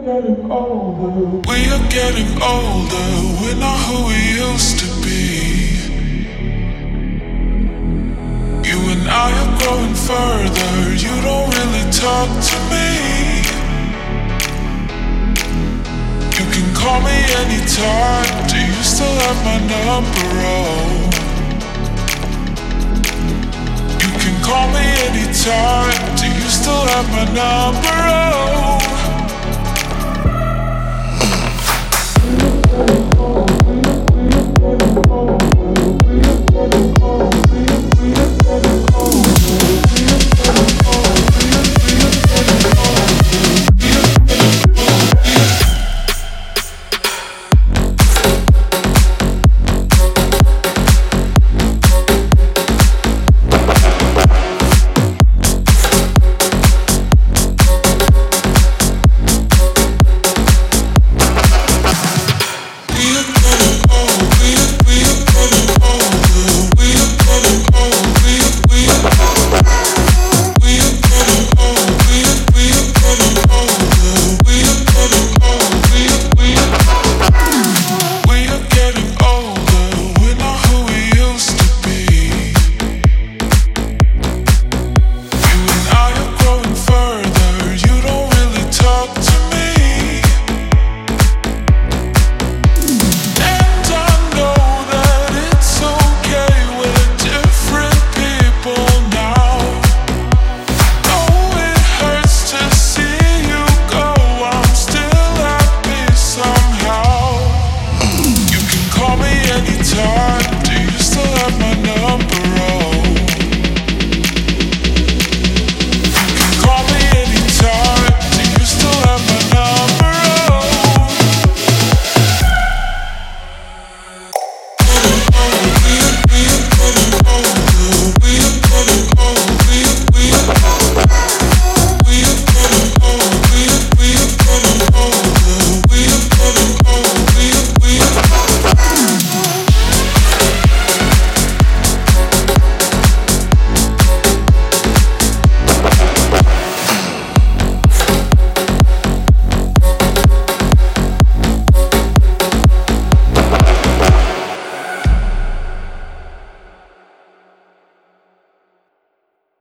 getting older. We are getting older. We're not who we used to be. You and I are growing further. You don't really talk to me. You can call me anytime. Do you still have my number? Oh, you can call me anytime. Do you still have my number? Oh,